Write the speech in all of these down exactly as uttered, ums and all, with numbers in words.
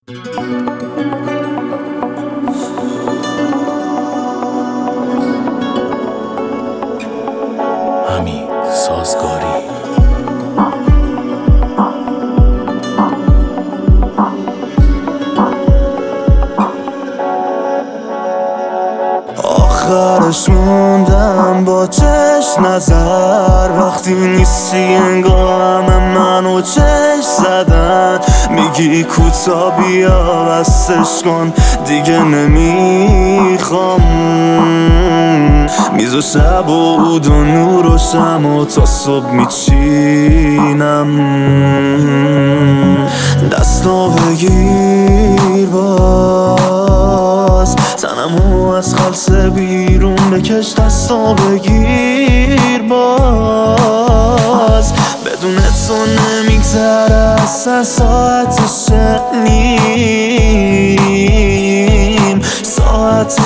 همین سازگاری. آخرش موندم با چشم نظر، وقتی نیستی انگار همه منو چشم زدن. میگی کوتا بیا بستش کن دیگه نمیخوام، میز و شب و عود و نور و شم و تا صبح میچینم. دستا بگیر باز، تنمو از خلصه بیرون بکش. دستا بگیر باز، بدون تو نمیگذره اصلا ساعت شنیم، ساعت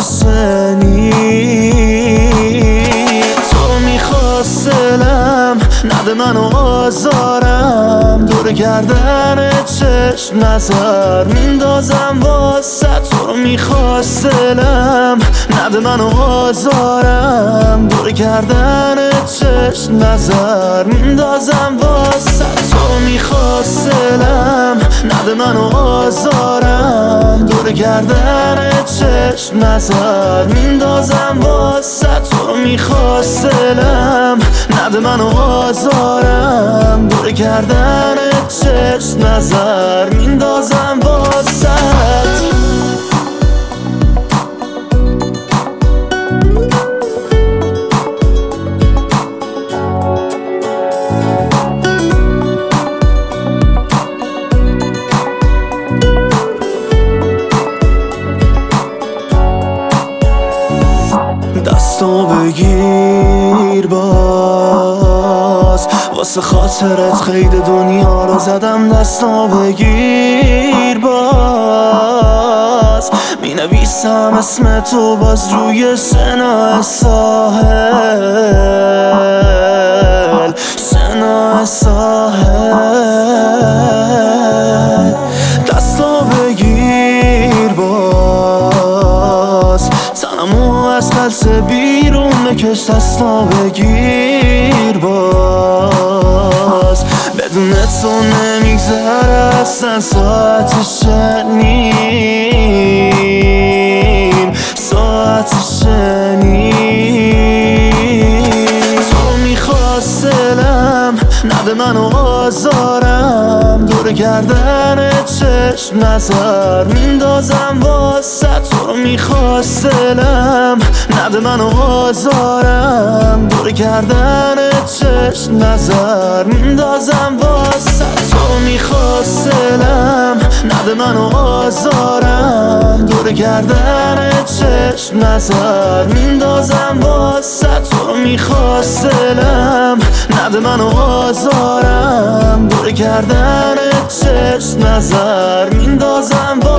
شنیم. تو میخواست دلم نده منو آزارم، دور گردن چشم نظر میندازم واسه. تو رو میخواست دلم نده منو آزارم، دور گردن چشم نظر میندازم واسه. تو میخواست دلم نده منو آزارم، دور گردن چشم نظر میندازم واسه. تو میخواست دلم نده منو آزارم، دور گردن چشم نظر میندازم واسه. دستو بگیر باز، واسه خاطرت قید دنیا رو زدم. دستو بگیر باز، می نویسم اسم تو باز روی شنا ساحل، شنا ساحل. دستو بگیر باز، تنمو از خلصه بیرون بکش. دستا بگیر باز، بدون تو نمیگذره اصلا ساعت شنیم، ساعت شنیم. تو میخواست دلم نده منو آزارم، دور گردن چشم نظر میندازم واسه. تو رو میخواست دلم نده منو آزارم، دور گردن چشم نظر میندازم واسه. تو میخواست دلم نده منو آزارم، دور گردن چشم نظر میندازم واسه. تو میخواست دلم نده منو آزارم، دور گردن چشم نظر میندازم واسه.